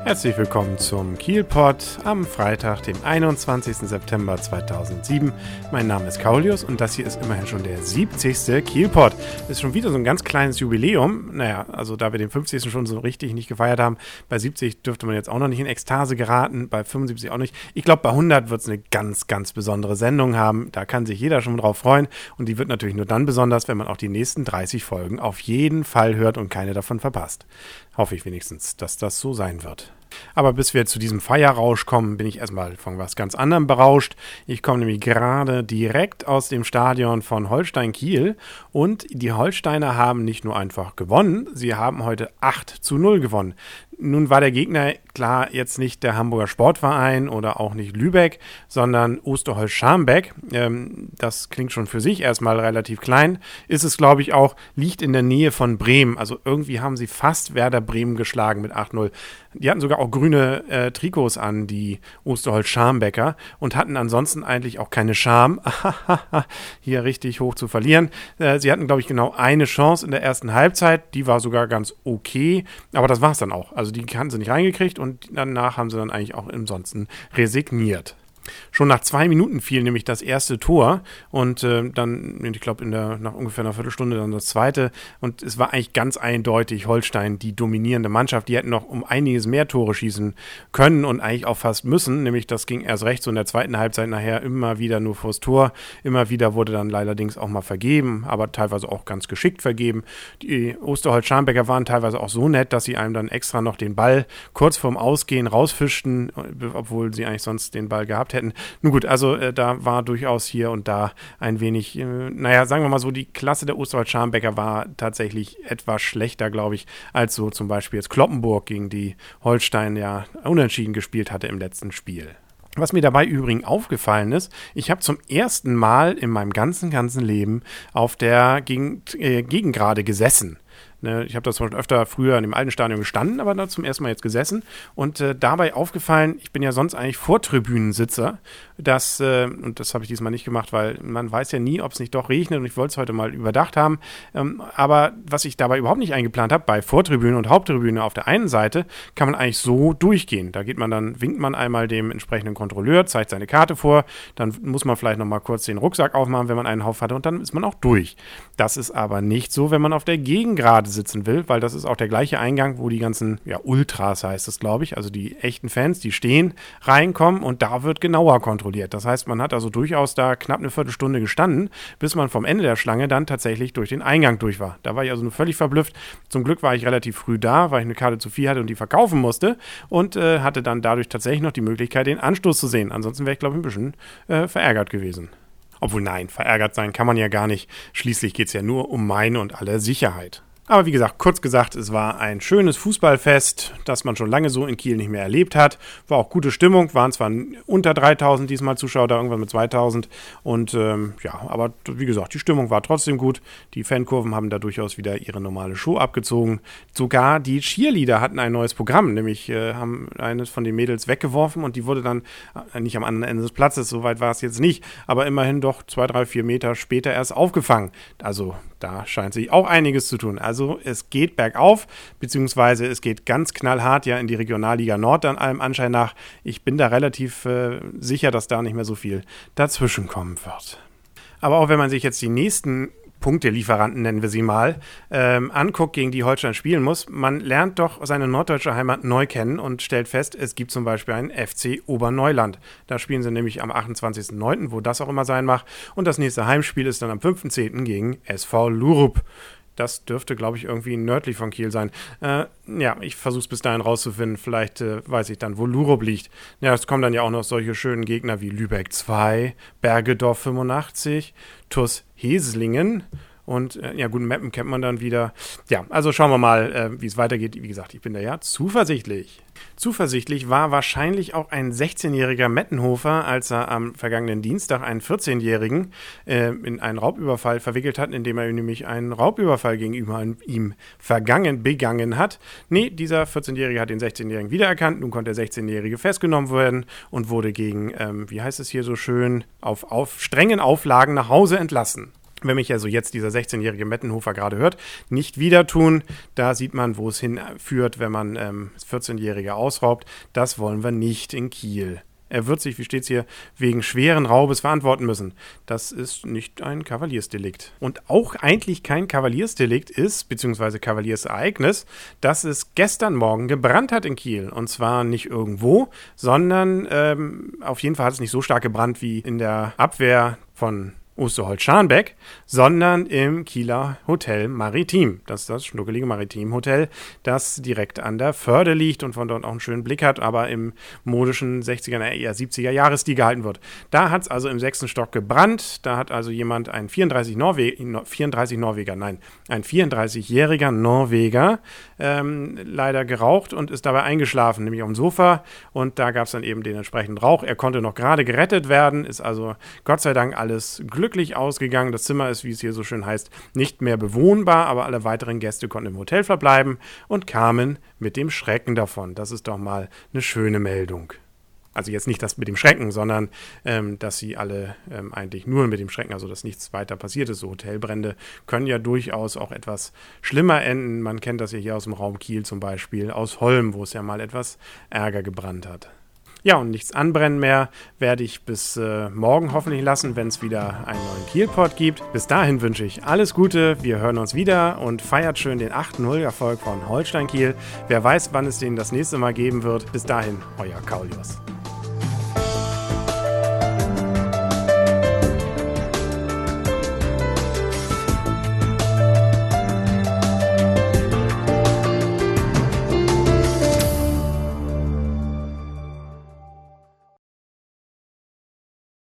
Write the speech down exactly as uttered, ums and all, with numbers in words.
Herzlich willkommen zum Kiel-Pod am Freitag, dem einundzwanzigsten September zweitausendsieben. Mein Name ist Kaulius und das hier ist immerhin schon der siebzigste Kiel-Pod. Das ist schon wieder so ein ganz kleines Jubiläum. Naja, also da wir den fünfzigsten schon so richtig nicht gefeiert haben, bei siebzig dürfte man jetzt auch noch nicht in Ekstase geraten, bei fünfundsiebzig auch nicht. Ich glaube, bei hundert wird es eine ganz, ganz besondere Sendung haben. Da kann sich jeder schon drauf freuen und die wird natürlich nur dann besonders, wenn man auch die nächsten dreißig Folgen auf jeden Fall hört und keine davon verpasst. Hoffe ich wenigstens, dass das so sein wird. Aber bis wir zu diesem Feierrausch kommen, bin ich erstmal von was ganz anderem berauscht. Ich komme nämlich gerade direkt aus dem Stadion von Holstein Kiel und die Holsteiner haben nicht nur einfach gewonnen, sie haben heute acht zu null gewonnen. Nun war der Gegner klar jetzt nicht der Hamburger Sportverein oder auch nicht Lübeck, sondern Osterholz-Scharmbeck. Ähm, das klingt schon für sich erstmal relativ klein. Ist es, glaube ich, auch, liegt in der Nähe von Bremen. Also irgendwie haben sie fast Werder Bremen geschlagen mit acht null. Die hatten sogar auch grüne äh, Trikots an, die Osterholz-Scharmbecker, und hatten ansonsten eigentlich auch keine Scham, hier richtig hoch zu verlieren. Äh, sie hatten, glaube ich, genau eine Chance in der ersten Halbzeit. Die war sogar ganz okay, aber das war es dann auch. Also die hatten sie nicht reingekriegt und danach haben sie dann eigentlich auch ansonsten resigniert. Schon nach zwei Minuten fiel nämlich das erste Tor und äh, dann, ich glaube, in der nach ungefähr einer Viertelstunde dann das zweite. Und es war eigentlich ganz eindeutig Holstein die dominierende Mannschaft. Die hätten noch um einiges mehr Tore schießen können und eigentlich auch fast müssen. Nämlich das ging erst recht so in der zweiten Halbzeit nachher immer wieder nur vors Tor. Immer wieder wurde dann allerdings auch mal vergeben, aber teilweise auch ganz geschickt vergeben. Die Osterholz-Scharmbecker waren teilweise auch so nett, dass sie einem dann extra noch den Ball kurz vorm Ausgehen rausfischten, obwohl sie eigentlich sonst den Ball gehabt hätten. Nun gut, also äh, da war durchaus hier und da ein wenig, äh, naja, sagen wir mal so, die Klasse der Osterholz-Scharmbecker war tatsächlich etwas schlechter, glaube ich, als so zum Beispiel jetzt Cloppenburg, gegen die Holstein ja unentschieden gespielt hatte im letzten Spiel. Was mir dabei übrigens aufgefallen ist, ich habe zum ersten Mal in meinem ganzen, ganzen Leben auf der Gegend, äh, Gegengrade gesessen. Ich habe das schon öfter früher in dem alten Stadion gestanden, aber da zum ersten Mal jetzt gesessen und äh, dabei aufgefallen, ich bin ja sonst eigentlich Vortribünensitzer, das, äh, und das habe ich diesmal nicht gemacht, weil man weiß ja nie, ob es nicht doch regnet und ich wollte es heute mal überdacht haben, ähm, aber was ich dabei überhaupt nicht eingeplant habe, bei Vortribüne und Haupttribüne auf der einen Seite kann man eigentlich so durchgehen, da geht man dann, winkt man einmal dem entsprechenden Kontrolleur, zeigt seine Karte vor, dann muss man vielleicht nochmal kurz den Rucksack aufmachen, wenn man einen Hauf hatte und dann ist man auch durch. Das ist aber nicht so, wenn man auf der Gegengrade sitzen will, weil das ist auch der gleiche Eingang, wo die ganzen, ja, Ultras heißt es, glaube ich, also die echten Fans, die stehen, reinkommen und da wird genauer kontrolliert. Das heißt, man hat also durchaus da knapp eine Viertelstunde gestanden, bis man vom Ende der Schlange dann tatsächlich durch den Eingang durch war. Da war ich also nur völlig verblüfft. Zum Glück war ich relativ früh da, weil ich eine Karte zu viel hatte und die verkaufen musste und äh, hatte dann dadurch tatsächlich noch die Möglichkeit, den Anstoß zu sehen. Ansonsten wäre ich, glaube ich, ein bisschen äh, verärgert gewesen. Obwohl, nein, verärgert sein kann man ja gar nicht. Schließlich geht es ja nur um meine und alle Sicherheit. Aber wie gesagt, kurz gesagt, es war ein schönes Fußballfest, das man schon lange so in Kiel nicht mehr erlebt hat. War auch gute Stimmung, waren zwar unter dreitausend diesmal Zuschauer, da irgendwann mit zweitausend. Und ähm, ja, aber wie gesagt, die Stimmung war trotzdem gut. Die Fankurven haben da durchaus wieder ihre normale Show abgezogen. Sogar die Cheerleader hatten ein neues Programm, nämlich äh, haben eines von den Mädels weggeworfen und die wurde dann äh, nicht am anderen Ende des Platzes, soweit war es jetzt nicht, aber immerhin doch zwei, drei, vier Meter später erst aufgefangen. Also da scheint sich auch einiges zu tun. Also es geht bergauf, beziehungsweise es geht ganz knallhart ja in die Regionalliga Nord an allem Anschein nach. Ich bin da relativ äh, sicher, dass da nicht mehr so viel dazwischen kommen wird. Aber auch wenn man sich jetzt die nächsten Punktelieferanten, nennen wir sie mal, ähm, anguckt, gegen die Holstein spielen muss, man lernt doch seine norddeutsche Heimat neu kennen und stellt fest, es gibt zum Beispiel einen F C Oberneuland. Da spielen sie nämlich am achtundzwanzigsten neunten, wo das auch immer sein mag. Und das nächste Heimspiel ist dann am fünften zehnten gegen S V Lurup. Das dürfte, glaube ich, irgendwie nördlich von Kiel sein. Äh, ja, ich versuche es bis dahin rauszufinden. Vielleicht äh, weiß ich dann, wo Lurup liegt. Ja, es kommen dann ja auch noch solche schönen Gegner wie Lübeck zwei, Bergedorf fünfundachtzig, TuS Heslingen und äh, ja gut, Meppen kennt man dann wieder. Ja, also schauen wir mal, äh, wie es weitergeht. Wie gesagt, ich bin da ja zuversichtlich. Zuversichtlich war wahrscheinlich auch ein sechzehnjähriger Mettenhofer, als er am vergangenen Dienstag einen vierzehnjährigen äh, in einen Raubüberfall verwickelt hat, indem er nämlich einen Raubüberfall gegenüber ihm vergangen, begangen hat. Nee, dieser vierzehnjährige hat den sechzehnjährigen wiedererkannt. Nun konnte der sechzehnjährige festgenommen werden und wurde gegen, ähm, wie heißt es hier so schön, auf, auf strengen Auflagen nach Hause entlassen. wenn mich also jetzt dieser sechzehnjährige Mettenhofer gerade hört, nicht wieder tun. Da sieht man, wo es hinführt, wenn man ähm, vierzehnjährige ausraubt. Das wollen wir nicht in Kiel. Er wird sich, wie steht es hier, wegen schweren Raubes verantworten müssen. Das ist nicht ein Kavaliersdelikt. Und auch eigentlich kein Kavaliersdelikt ist, beziehungsweise Kavaliersereignis, dass es gestern Morgen gebrannt hat in Kiel. Und zwar nicht irgendwo, sondern ähm, auf jeden Fall hat es nicht so stark gebrannt wie in der Abwehr von Osterholz-Scharnbeck, sondern im Kieler Hotel Maritim. Das ist das schnuckelige Maritim-Hotel, das direkt an der Förde liegt und von dort auch einen schönen Blick hat, aber im modischen sechziger, eher siebziger Jahresstil gehalten wird. Da hat es also im sechsten Stock gebrannt. Da hat also jemand, ein vierunddreißig Norwe- vierunddreißig Norweger, nein, ein vierunddreißigjähriger Norweger ähm, leider geraucht und ist dabei eingeschlafen, nämlich auf dem Sofa. Und da gab es dann eben den entsprechenden Rauch. Er konnte noch gerade gerettet werden, ist also Gott sei Dank alles glücklich ausgegangen. Das Zimmer ist, wie es hier so schön heißt, nicht mehr bewohnbar, aber alle weiteren Gäste konnten im Hotel verbleiben und kamen mit dem Schrecken davon. Das ist doch mal eine schöne Meldung. Also jetzt nicht das mit dem Schrecken, sondern ähm, dass sie alle ähm, eigentlich nur mit dem Schrecken, also dass nichts weiter passiert ist. So Hotelbrände können ja durchaus auch etwas schlimmer enden. Man kennt das ja hier aus dem Raum Kiel zum Beispiel, aus Holm, wo es ja mal etwas Ärger gebrannt hat. Ja, und nichts anbrennen mehr werde ich bis äh, morgen hoffentlich lassen, wenn es wieder einen neuen Kielpot gibt. Bis dahin wünsche ich alles Gute, wir hören uns wieder und feiert schön den acht null Erfolg von Holstein Kiel. Wer weiß, wann es den das nächste Mal geben wird. Bis dahin, euer Kaulius.